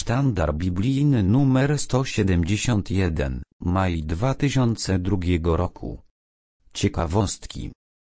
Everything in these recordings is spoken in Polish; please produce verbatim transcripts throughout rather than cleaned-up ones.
sztandar biblijny numer sto siedemdziesiąt jeden, maj dwa tysiące drugiego roku. Ciekawostki.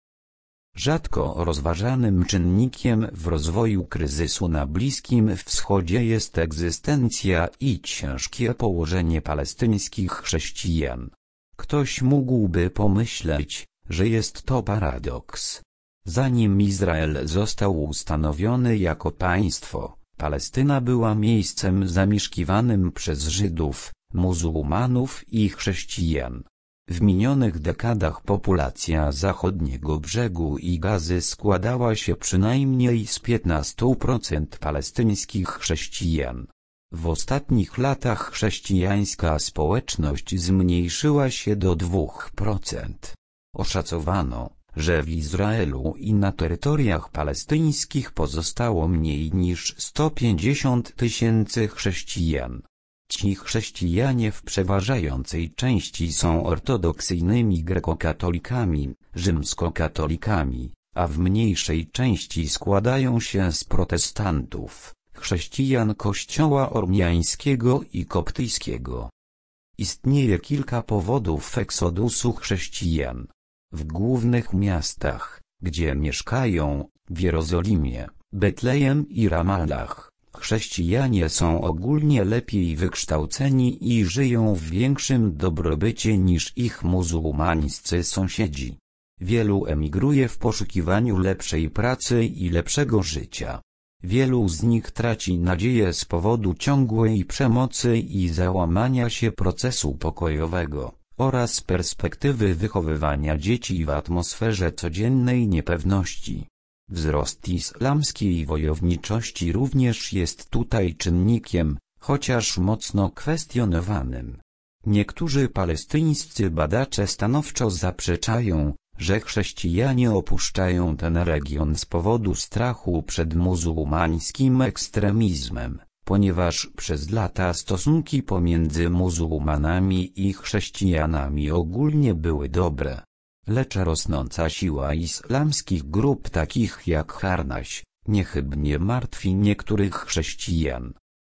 Rzadko rozważanym czynnikiem w rozwoju kryzysu na Bliskim Wschodzie jest egzystencja i ciężkie położenie palestyńskich chrześcijan. Ktoś mógłby pomyśleć, że jest to paradoks. Zanim Izrael został ustanowiony jako państwo, Palestyna była miejscem zamieszkiwanym przez Żydów, muzułmanów i chrześcijan. W minionych dekadach populacja zachodniego brzegu i Gazy składała się przynajmniej z piętnastu procent palestyńskich chrześcijan. W ostatnich latach chrześcijańska społeczność zmniejszyła się do dwóch procent. Oszacowano, że w Izraelu i na terytoriach palestyńskich pozostało mniej niż sto pięćdziesiąt tysięcy chrześcijan. Ci chrześcijanie w przeważającej części są ortodoksyjnymi grekokatolikami, rzymskokatolikami, a w mniejszej części składają się z protestantów, chrześcijan kościoła ormiańskiego i koptyjskiego. Istnieje kilka powodów eksodusu chrześcijan. W głównych miastach, gdzie mieszkają, w Jerozolimie, Betlejem i Ramallah, chrześcijanie są ogólnie lepiej wykształceni i żyją w większym dobrobycie niż ich muzułmańscy sąsiedzi. Wielu emigruje w poszukiwaniu lepszej pracy i lepszego życia. Wielu z nich traci nadzieję z powodu ciągłej przemocy i załamania się procesu pokojowego oraz perspektywy wychowywania dzieci w atmosferze codziennej niepewności. Wzrost islamskiej wojowniczości również jest tutaj czynnikiem, chociaż mocno kwestionowanym. Niektórzy palestyńscy badacze stanowczo zaprzeczają, że chrześcijanie opuszczają ten region z powodu strachu przed muzułmańskim ekstremizmem, ponieważ przez lata stosunki pomiędzy muzułmanami i chrześcijanami ogólnie były dobre. Lecz rosnąca siła islamskich grup takich jak Harnaś niechybnie martwi niektórych chrześcijan.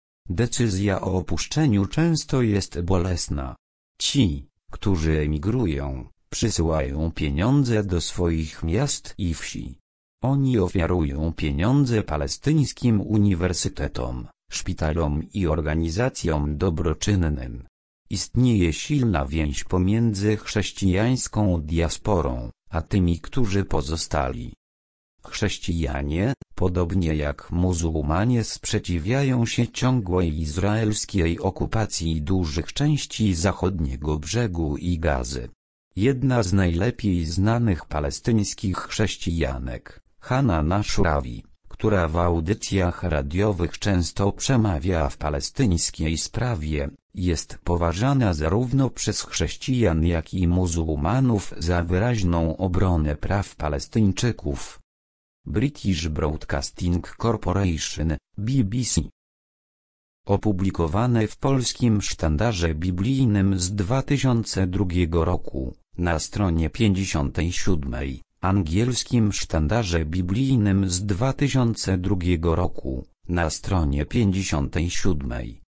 Decyzja o opuszczeniu często jest bolesna. Ci, którzy emigrują, przysyłają pieniądze do swoich miast i wsi. Oni ofiarują pieniądze palestyńskim uniwersytetom, szpitalom i organizacjom dobroczynnym. Istnieje silna więź pomiędzy chrześcijańską diasporą, a tymi, którzy pozostali. Chrześcijanie, podobnie jak muzułmanie, sprzeciwiają się ciągłej izraelskiej okupacji dużych części zachodniego brzegu i Gazy. Jedna z najlepiej znanych palestyńskich chrześcijanek, Hana Nashrawi, która w audycjach radiowych często przemawia w palestyńskiej sprawie, jest poważana zarówno przez chrześcijan, jak i muzułmanów za wyraźną obronę praw Palestyńczyków. British Broadcasting Corporation, B B C. Opublikowane w polskim sztandarze biblijnym z dwa tysiące drugiego roku, na stronie pięćdziesiątej siódmej, angielskim sztandarze biblijnym z dwa tysiące drugiego roku, na stronie pięćdziesiątej siódmej.